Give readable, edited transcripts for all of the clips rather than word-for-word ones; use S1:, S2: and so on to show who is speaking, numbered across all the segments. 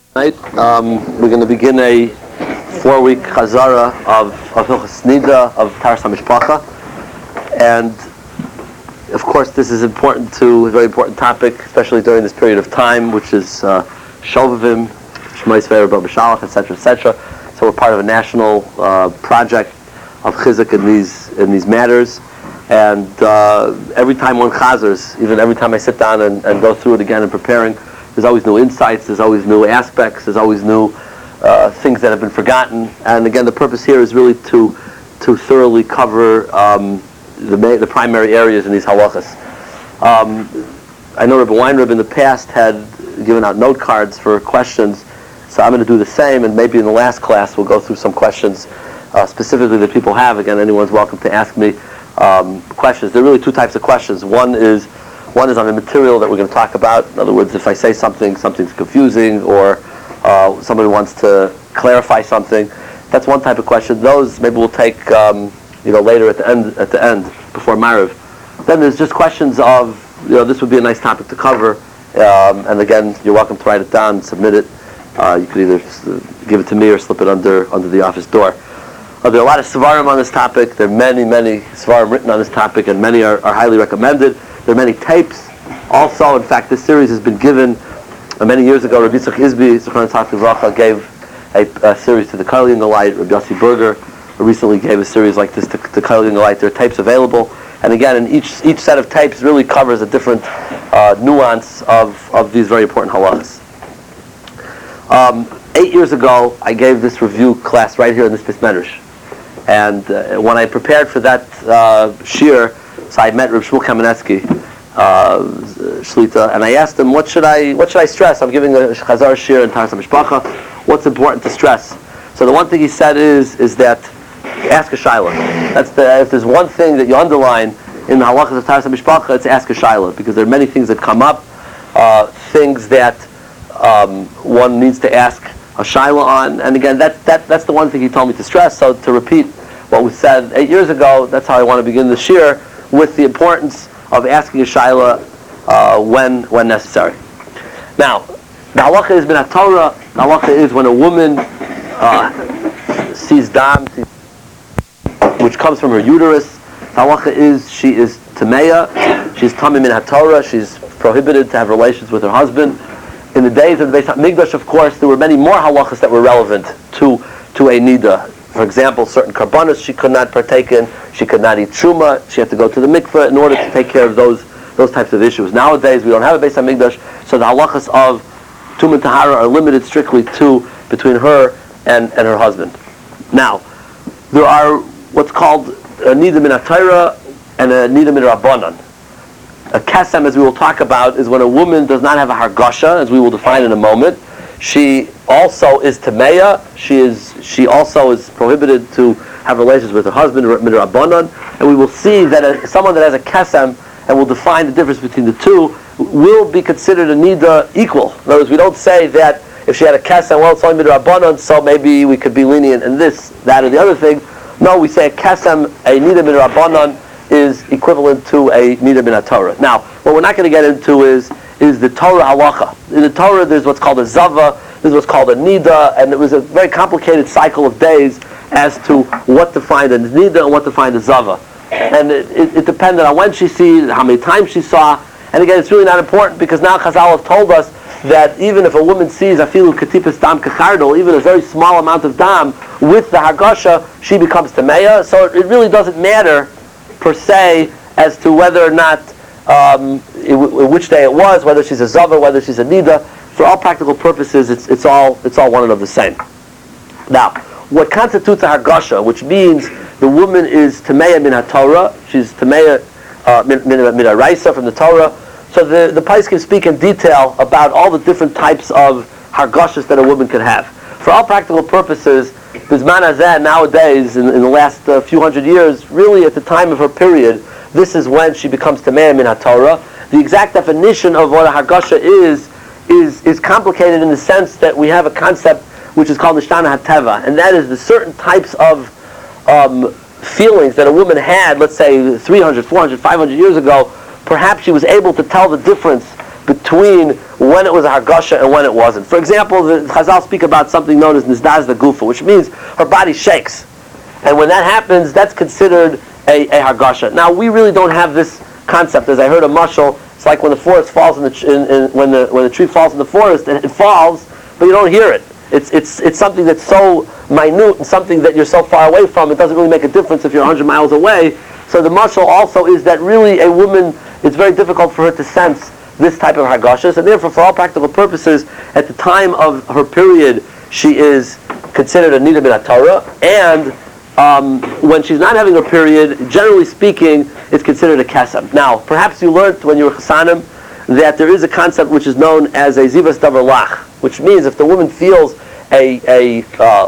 S1: Tonight, we're going to begin a 4-week chazara of Hilchos Nida of Taharas HaMishpacha, and of course this is important to a very important topic, especially during this period of time, which is Shovavim, Shema Yisrael, Baba Shalach, etc., etc. So we're part of a national project of chizuk in these matters, and every time one chazars, even every time I sit down and go through it again and preparing, there's always new insights, there's always new aspects, there's always new things that have been forgotten. And again, the purpose here is really to thoroughly cover the primary areas in these halachas. I know Rabbi Weinreb in the past had given out note cards for questions, so I'm going to do the same, and maybe in the last class we'll go through some questions specifically that people have. Again, anyone's welcome to ask me questions. There are really two types of questions. One is on the material that we're going to talk about. In other words, if I say something's confusing, or somebody wants to clarify something, that's one type of question. Those maybe we'll take later at the end before Mariv. Then there's just questions of, this would be a nice topic to cover, and again, you're welcome to write it down and submit it. You could either give it to me or slip it under the office door. There are a lot of svarim on this topic. There are many svarim written on this topic, and many are highly recommended. There are many tapes. Also, in fact, this series has been given many years ago. Rabbi Yitzchak Izbi, Zichron Tzaddik, gave a series to the Kail Yingalite. Rabbi Yossi Berger recently gave a series like this to Kail Yingalite. There are tapes available, and again, in each set of tapes really covers a different nuance of these very important halachas. 8 years ago, I gave this review class right here in this Bais Medrash, and when I prepared for that shiur, so I met Reb Shmuel Kamenetsky, Shlita, and I asked him, what should I stress? I'm giving a chazar shiur in Taharas HaMishpacha. What's important to stress? So the one thing he said is that ask a shayla. If there's one thing that you underline in the halachas of Taharas HaMishpacha, it's ask a shayla, because there are many things that come up, things that one needs to ask a shayla on, and again, that's the one thing he told me to stress. So to repeat what was said 8 years ago, that's how I want to begin the shiur, with the importance of asking a shayla when necessary. Now, the halacha is min haTorah. The halacha is when a woman sees dam, which comes from her uterus. The halacha is she is tameya. She's tamim min haTorah. She's prohibited to have relations with her husband. In the days of the Beis HaMikdash, of course, there were many more halachas that were relevant to a nida. For example, certain karbanos she could not partake in. She could not eat truma. She had to go to the mikveh in order to take care of those types of issues. Nowadays, we don't have a Beis HaMikdash, so the halachas of tum and tahara are limited strictly to between her and her husband. Now, there are what's called a nida min haTorah and a nida min rabbanan. A kesem, as we will talk about, is when a woman does not have a hargasha, as we will define in a moment. She also is tameya. She also is prohibited to have relations with her husband, midrabanan. And we will see that someone that has a kesem, and we'll define the difference between the two, will be considered a nida equal. In other words, we don't say that if she had a kesem, well, it's only midrabanan, so maybe we could be lenient in this, that, or the other thing. No, we say a kesem, a nida midrabanan, is equivalent to a nida min haTorah. Now, what we're not going to get into is the Torah halacha. In the Torah, there's what's called a zava, there's what's called a nida, and it was a very complicated cycle of days as to what to find a nida and what to find a zava. And it depended on when she sees, how many times she saw, and again, it's really not important, because now Chazal have told us that even if a woman sees afilu katipas dam kachardol, even a very small amount of dam, with the hargasha, she becomes tameya. So it really doesn't matter per se as to whether or not which day it was, whether she's a zava, whether she's a nida. For all practical purposes, it's all one and of the same. Now, what constitutes a hargasha, which means the woman is tameya min haTorah, she's tameya min haraisa from the Torah. So the Pais can speak in detail about all the different types of hargashas that a woman can have. For all practical purposes, Bizman Hazeh, nowadays, in the last few hundred years, really at the time of her period, this is when she becomes tameya min haTorah. The exact definition of what a hargasha is complicated in the sense that we have a concept which is called nishtana hateva, and that is the certain types of feelings that a woman had, let's say 300, 400, 500 years ago. Perhaps she was able to tell the difference between when it was a hargasha and when it wasn't. For example, the Chazal speak about something known as nizdaz the gufa, which means her body shakes. And when that happens, that's considered a hargasha. Now, we really don't have this concept. As I heard a mashal, it's like when the forest falls when the tree falls in the forest, and it falls, but you don't hear it. It's something that's so minute and something that you're so far away from, it doesn't really make a difference if you're 100 miles away. So the mashal also is that really a woman, it's very difficult for her to sense this type of hargashas, and therefore for all practical purposes, at the time of her period, she is considered a nida min Torah, and when she's not having her period, generally speaking, it's considered a kesem. Now, perhaps you learned when you were chasanim that there is a concept which is known as a zivas davar lach, which means if the woman feels a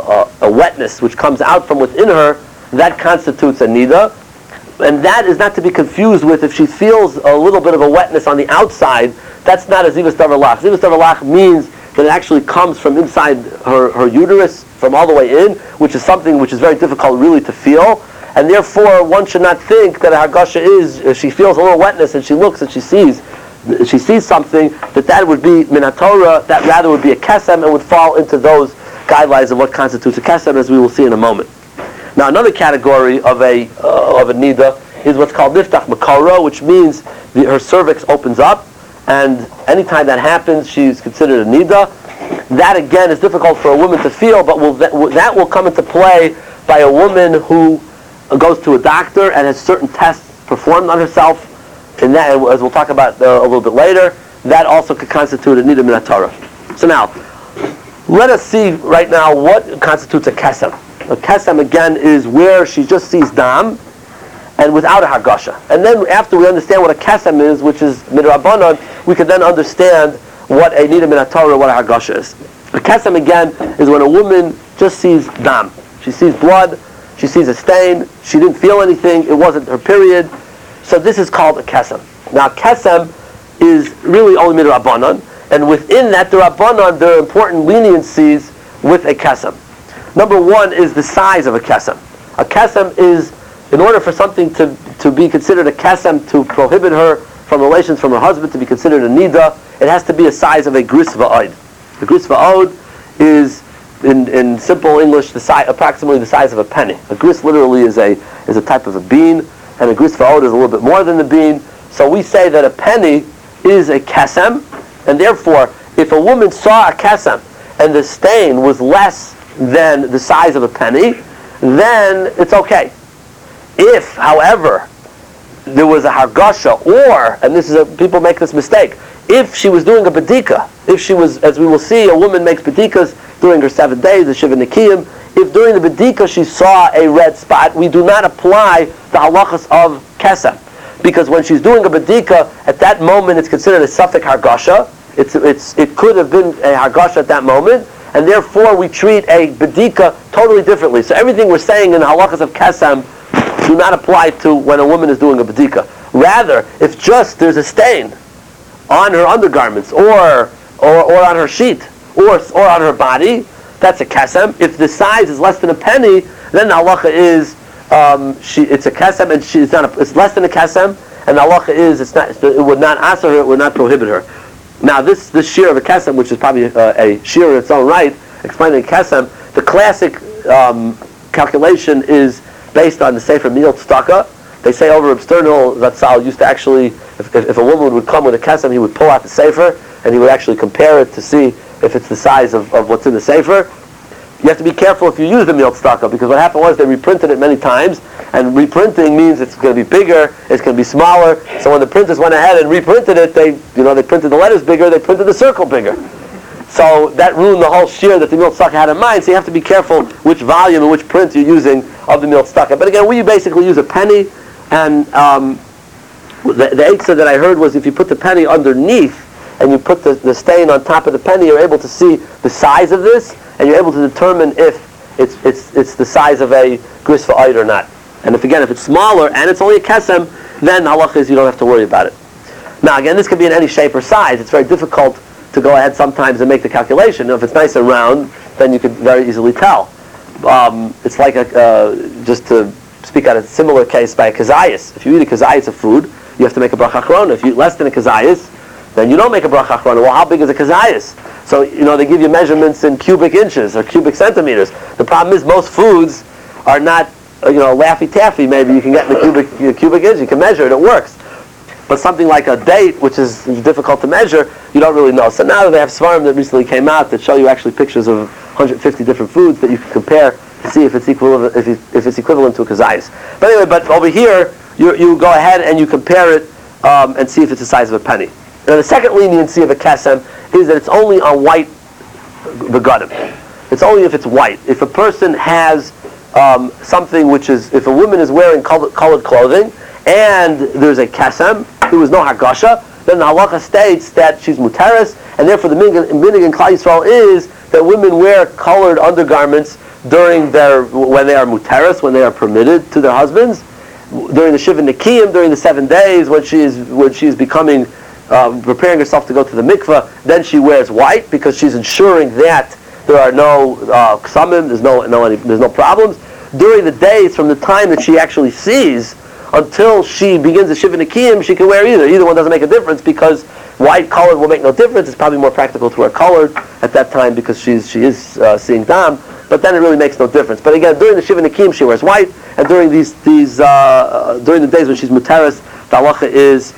S1: wetness which comes out from within her, that constitutes a nida. And that is not to be confused with if she feels a little bit of a wetness on the outside, that's not a zivas davar lach. Zivas davar lach means that it actually comes from inside her uterus, from all the way in, which is something which is very difficult really to feel. And therefore, one should not think that a hargasha is, if she feels a little wetness and she looks and she sees something, that would be min haTorah, that rather would be a kesem and would fall into those guidelines of what constitutes a kesem, as we will see in a moment. Now, another category of a nida is what's called niftach makora, which means her cervix opens up, and anytime that happens, she's considered a nida. That again is difficult for a woman to feel, but that will come into play by a woman who goes to a doctor and has certain tests performed on herself, and that, as we'll talk about a little bit later, that also could constitute a nida min haTorah. So now, let us see right now what constitutes a kesem. A kesem again is where she just sees dam and without a hargasha. And then after we understand what a kesem is, which is midrabanan, we can then understand what a nida min haTorah, what a hargasha is. A kesem again is when a woman just sees dam. She sees blood, she sees a stain, she didn't feel anything, it wasn't her period. So this is called a kesem. Now kesem is really only midrabanan, and within that Rabbanan, there are important leniencies with a kesem. Number one is the size of a kesem. A kesem is, in order for something to be considered a kesem, to prohibit her from relations from her husband, to be considered a nida, it has to be a size of a gris va'od. A gris va'od is, in simple English, approximately the size of a penny. A gris literally is a type of a bean, and a gris va'od is a little bit more than the bean. So we say that a penny is a kesem, and therefore, if a woman saw a kesem and the stain was less than the size of a penny, then it's okay. If, however, there was a hargasha, or, and people make this mistake, if she was doing a bedika, if she was, as we will see, a woman makes bedikas during her 7 days, the Shiva Nikiyim, if during the bedika she saw a red spot, we do not apply the halachas of kesem. Because when she's doing a bedika, at that moment it's considered a suffix hargasha. It could have been a hargasha at that moment, and therefore we treat a bedika totally differently. So everything we're saying in the halachas of kesem do not apply to when a woman is doing a bedika. Rather, if just there's a stain on her undergarments, or on her sheet, or on her body, that's a kesem. If the size is less than a penny, then the halacha is it's a kesem, and it's less than a kesem, and the halacha is it would not aser her, it would not prohibit her. Now this shear of a kesem, which is probably a shear in its own right, explaining kesem, the classic calculation is based on the Sefer Milt Staka. They say over Absternal that Sal used to actually, if a woman would come with a kesem, he would pull out the Sefer, and he would actually compare it to see if it's the size of what's in the Sefer. You have to be careful if you use the Milt Staka, because what happened was they reprinted it many times, and reprinting means it's going to be bigger, it's going to be smaller. So when the printers went ahead and reprinted it, they printed the letters bigger, they printed the circle bigger. So that ruined the whole shear that the Milt Staka had in mind. So you have to be careful which volume and which print you're using of the Milt Staka. But again, we basically use a penny, and the eitzah that I heard was if you put the penny underneath and you put the stain on top of the penny, you're able to see the size of this, and you're able to determine if it's the size of a gris va'od or not. And if it's smaller and it's only a kesem, then halacha is you don't have to worry about it. Now again, this can be in any shape or size. It's very difficult to go ahead sometimes and make the calculation. If it's nice and round, then you could very easily tell. It's like just to speak out a similar case by a kazayas. If you eat a kazayas of food, you have to make a bracha achrona. If you eat less than a kazayas, then you don't make a bracha achrona. Well, how big is a kazayas? So, they give you measurements in cubic inches or cubic centimeters. The problem is most foods are not, Laffy Taffy maybe you can get in the cubic inch. You can measure it, it works. But something like a date, which is difficult to measure, you don't really know. So now that they have Svarim that recently came out that show you actually pictures of 150 different foods that you can compare to see if it's equivalent to a kazayas. But anyway, over here, you go ahead and you compare it and see if it's the size of a penny. Now the second leniency of a kesem is that it's only on white begadim. It's only if it's white. If a person has something which is, if a woman is wearing colored clothing and there's a kesem, there was no hagasha, then the halacha states that she's muteris, and therefore the minhag in Klal Yisrael is that women wear colored undergarments when they are muteris, when they are permitted to their husbands, during the Shiva Nikiyim, during the 7 days when she is becoming preparing herself to go to the mikveh, then she wears white because she's ensuring that there are no ksamim, there's no problems. During the days from the time that she actually sees until she begins the Shiva Nikiyim, she can wear either. Either one doesn't make a difference because white colored will make no difference. It's probably more practical to wear colored at that time because she is seeing dam. But then it really makes no difference. But again, during the Shiva Nikiyim she wears white, and during these during the days when she's muteris, the halacha is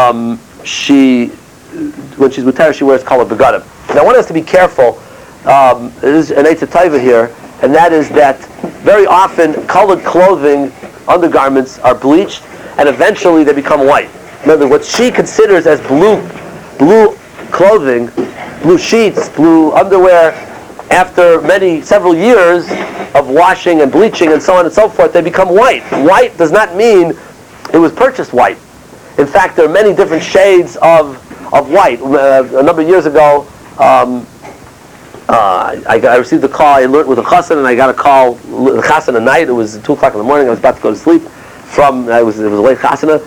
S1: when she's muteris she wears colored begadim. Now I want us to be careful. There's an Eitz Taiva here, and that is that very often colored clothing undergarments are bleached and eventually they become white. Remember, what she considers as blue clothing, blue sheets, blue underwear, after several years of washing and bleaching and so on and so forth, they become white. White does not mean it was purchased white. In fact, there are many different shades of white. A number of years ago, I received a call. I learned with a chassan, and I got a call. The chassan at night. It was 2 o'clock in the morning. I was about to go to sleep. It was a late chasana,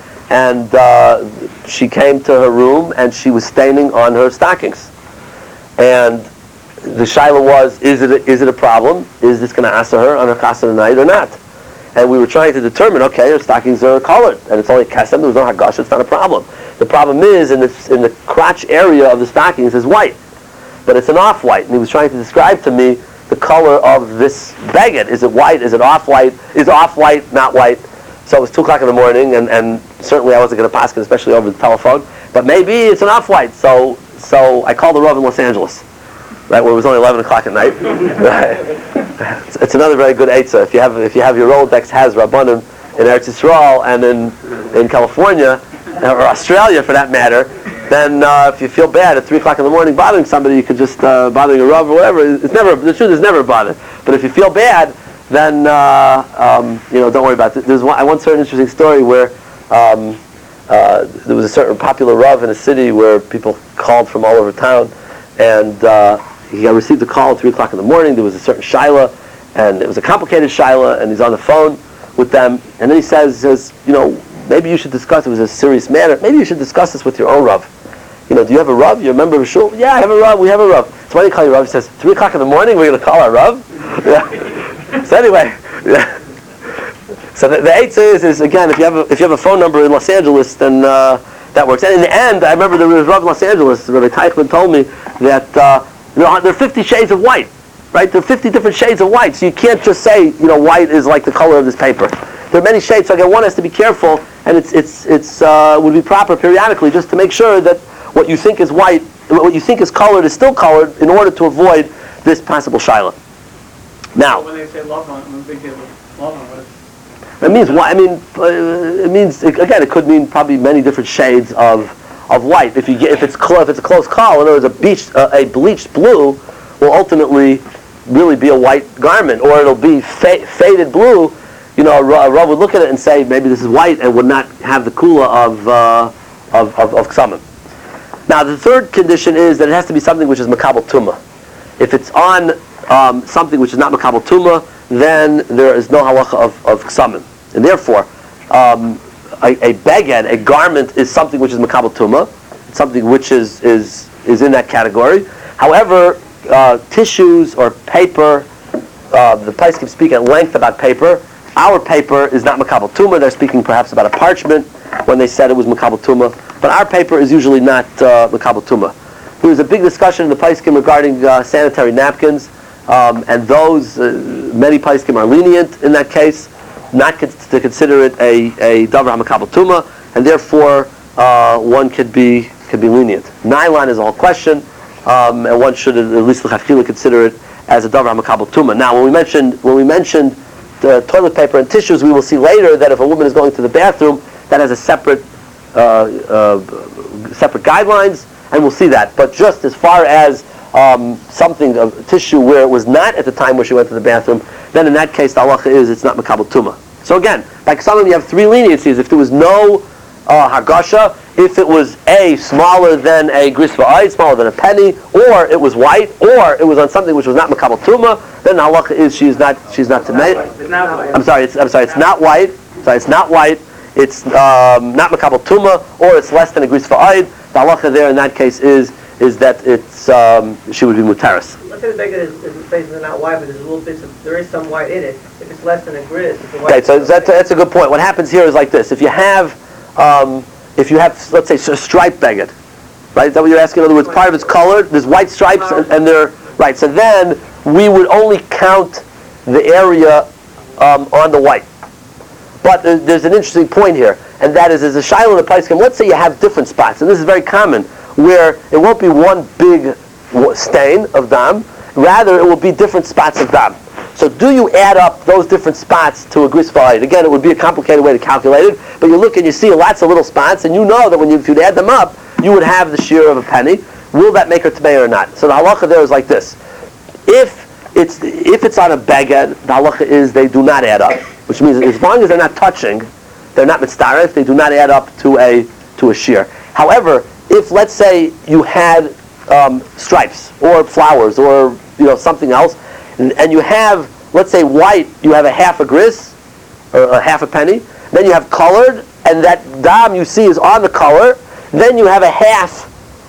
S1: and she came to her room, and she was staining on her stockings. And the shaila was: is it a problem? Is this going to answer her on her chasana at night or not? And we were trying to determine. Okay, her stockings are colored, and it's only kesem. There was no hagash. It's not a problem. The problem is in the crotch area of the stockings is white. But it's an off-white, and he was trying to describe to me the color of this baguette. Is it white? Is it off-white? Is off-white not white? So it was 2 o'clock in the morning, and certainly I wasn't going to pass it, especially over the telephone. But maybe it's an off-white. So I called the Rav in Los Angeles, right, where it was only 11 o'clock at night. It's another very good eitzah. If you have your Rolodex has Rabbanim in Eretz Yisrael and in California or Australia for that matter. Then if you feel bad at 3 o'clock in the morning bothering somebody, you could just bothering a Rav or whatever. The truth is never bothered. But if you feel bad, then don't worry about it. I once heard an interesting story where there was a certain popular Rav in a city where people called from all over town, and he received a call at 3 o'clock in the morning. There was a certain shaila, and it was a complicated shaila, and he's on the phone with them, and then he says, maybe you should discuss. It was a serious matter. Maybe you should discuss this with your own Rav. Do you have a Rav? You're a member of a shul? Yeah, I have a Rav. We have a Rav. So why do you call your Rav? He says, 3 o'clock in the morning, we're going to call our Rav? Yeah. So anyway, so the eitzah is again, if you have a phone number in Los Angeles, then that works. And in the end, I remember there was Rav in Los Angeles. Rabbi Teichman told me that there are 50 shades of white, right? There are 50 different shades of white. So you can't just say white is like the color of this paper. There are many shades. So again, one has to be careful, and it's would be proper periodically just to make sure that what you think is white, what you think is colored, is still colored in order to avoid this possible shaila. Now,
S2: when they say lavan, when they give lavan, what
S1: it means white. It means again. It could mean probably many different shades of white. If it's a close call, in other words, a bleached blue will ultimately really be a white garment, or it'll be faded blue. A Rav would look at it and say maybe this is white and would not have the kula of ksamim. Now the third condition is that it has to be something which is makabel tumah. If it's on something which is not makabel tumah, then there is no halacha of ksamim, and therefore a beged, a garment, is something which is makabel tumah. It's something which is in that category. However, tissues or paper, the place can speak at length about paper. Our paper is not makabel tumah. They're speaking perhaps about a parchment when they said it was makabel tumah. but our paper is usually not Makabal Tuma. There was a big discussion in the Paiskim regarding sanitary napkins, and those, many Paiskim are lenient in that case, not to consider it a Davar HaMakabal Tuma, and therefore one could be lenient. Nylon is a whole question, and one should at least consider it as a Davar HaMakabal Tuma. Now, when we mentioned the toilet paper and tissues, we will see later that if a woman is going to the bathroom, that has a separate guidelines, and we'll see that. But just as far as something of tissue where it was not at the time where she went to the bathroom, then in that case the halacha is it's not makabel tuma. So again, like some of them, you have three leniencies. If there was no hargasha, if it was smaller than a gris v'ayid, smaller than a penny, or it was white, or it was on something which was not makabel tuma, then the halacha is she's not tamei. I'm sorry, it's not white. Sorry, it's not white. It's not makabel tuma, or it's less than a gris v'ayid. The halacha there in that case is that it's she would be mutaris.
S3: Let's say the beggar is basically not white, but there's a little bit there is some white in it. If it's less than a gris, it's a white.
S1: Okay, so that's a good point. What happens here is like this: if you have let's say a striped beggar, right? Is that what you're asking? In other words, part of it's colored. There's white stripes, and they're right. So then we would only count the area on the white. But there's an interesting point here, and that is, as a shiloh in the Paiskim, let's say you have different spots, and this is very common, where it won't be one big stain of dam, rather it will be different spots of dam. So do you add up those different spots to a gris v'ayid? Again, it would be a complicated way to calculate it, but you look and you see lots of little spots, and you know that if you'd add them up, you would have the shear of a penny. Will that make her tamei or not? So the halacha there is like this. If it's on a beged, the halacha is they do not add up, which means as long as they're not touching, they're not mitzdaref, they do not add up to a shear. However, if let's say you had stripes or flowers or something else, and you have, let's say white, you have a half a gris or a half a penny, then you have colored, and that dam you see is on the color, then you have a half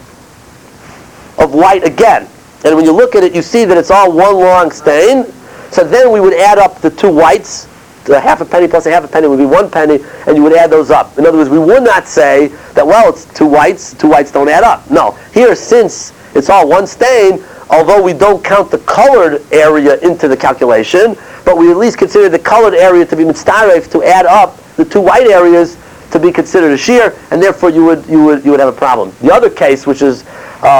S1: of white again. And when you look at it, you see that it's all one long stain. So then we would add up the two whites. The half a penny plus a half a penny would be 1 penny, and you would add those up. In other words, we would not say that, well, it's two whites don't add up. No. Here, since it's all one stain, although we don't count the colored area into the calculation, but we at least consider the colored area to be mitzdaref, to add up the two white areas to be considered a shear, and therefore you would have a problem. The other case, which is